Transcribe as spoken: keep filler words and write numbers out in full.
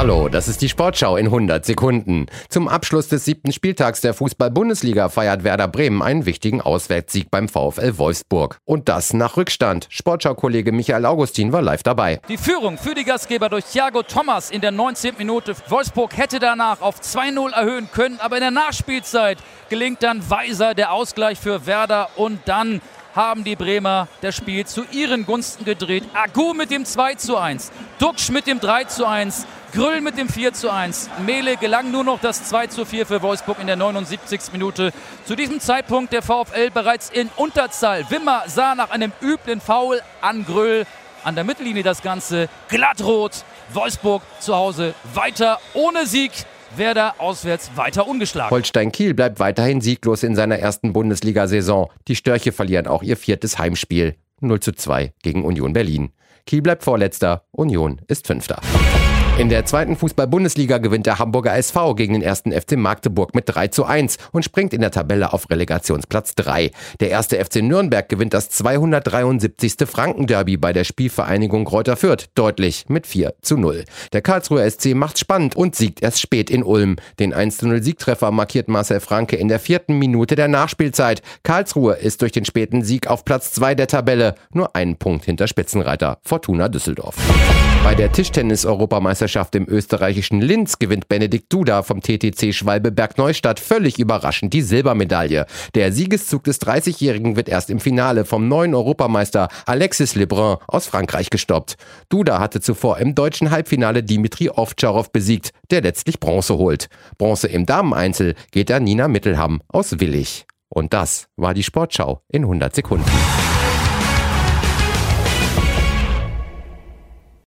Hallo, das ist die Sportschau in hundert Sekunden. Zum Abschluss des siebten Spieltags der Fußball-Bundesliga feiert Werder Bremen einen wichtigen Auswärtssieg beim VfL Wolfsburg. Und das nach Rückstand. Sportschau-Kollege Michael Augustin war live dabei. Die Führung für die Gastgeber durch Thiago Thomas in der neunzehnten Minute. Wolfsburg hätte danach auf zwei null erhöhen können, aber in der Nachspielzeit gelingt dann Weiser der Ausgleich für Werder und dann haben die Bremer das Spiel zu ihren Gunsten gedreht. Agu mit dem zwei zu eins, Duxch mit dem drei zu eins, Grüll mit dem vier zu eins. Mehle gelang nur noch das zwei zu vier für Wolfsburg in der neunundsiebzigsten Minute. Zu diesem Zeitpunkt der VfL bereits in Unterzahl. Wimmer sah nach einem üblen Foul an Grüll. An der Mittellinie das Ganze glattrot. Wolfsburg zu Hause weiter ohne Sieg. Werder auswärts weiter ungeschlagen. Holstein Kiel bleibt weiterhin sieglos in seiner ersten Bundesliga-Saison. Die Störche verlieren auch ihr viertes Heimspiel. null zu zwei gegen Union Berlin. Kiel bleibt Vorletzter, Union ist Fünfter. In der zweiten Fußball-Bundesliga gewinnt der Hamburger S V gegen den ersten F C Magdeburg mit drei zu eins und springt in der Tabelle auf Relegationsplatz drei. Der erste F C Nürnberg gewinnt das zweihundertdreiundsiebzigste Franken-Derby bei der Spielvereinigung Greuther Fürth deutlich mit vier zu null. Der Karlsruher S C macht spannend und siegt erst spät in Ulm. Den eins zu null Siegtreffer markiert Marcel Franke in der vierten Minute der Nachspielzeit. Karlsruhe ist durch den späten Sieg auf Platz zwei der Tabelle, nur einen Punkt hinter Spitzenreiter Fortuna Düsseldorf. Bei der Tischtennis-Europameisterschaft im österreichischen Linz gewinnt Benedikt Duda vom T T C Schwalbe-Berg-Neustadt völlig überraschend die Silbermedaille. Der Siegeszug des dreißigjährigen wird erst im Finale vom neuen Europameister Alexis Lebrun aus Frankreich gestoppt. Duda hatte zuvor im deutschen Halbfinale Dimitri Ovtcharov besiegt, der letztlich Bronze holt. Bronze im Dameneinzel geht an Nina Mittelham aus Willich. Und das war die Sportschau in hundert Sekunden.